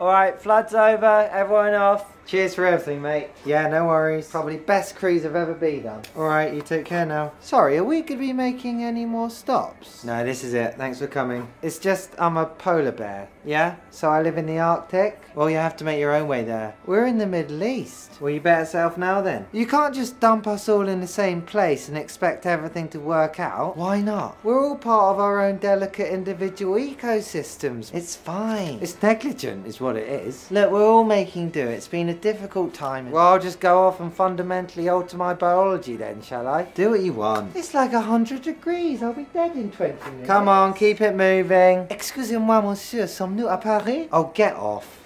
Alright, flood's over, everyone off. Cheers for everything, mate. Yeah, no worries. Probably best cruise I've ever been on. Alright, you take care now. Sorry, are we going to be making any more stops? No, this is it. Thanks for coming. It's just, I'm a polar bear, yeah? So I live in the Arctic. Well, you have to make your own way there. We're in the Middle East. Well, you better set off now then. You can't just dump us all in the same place and expect everything to work out. Why not? We're all part of our own delicate individual ecosystems. It's fine. It's negligent is what it is. Look, we're all making do. It's been a difficult time. Well, I'll just go off and fundamentally alter my biology then, shall I? Do what you want. It's like 100 degrees. I'll be dead in 20 minutes. Come on, keep it moving. Excusez-moi, monsieur. Sommes-nous à Paris? Oh, get off.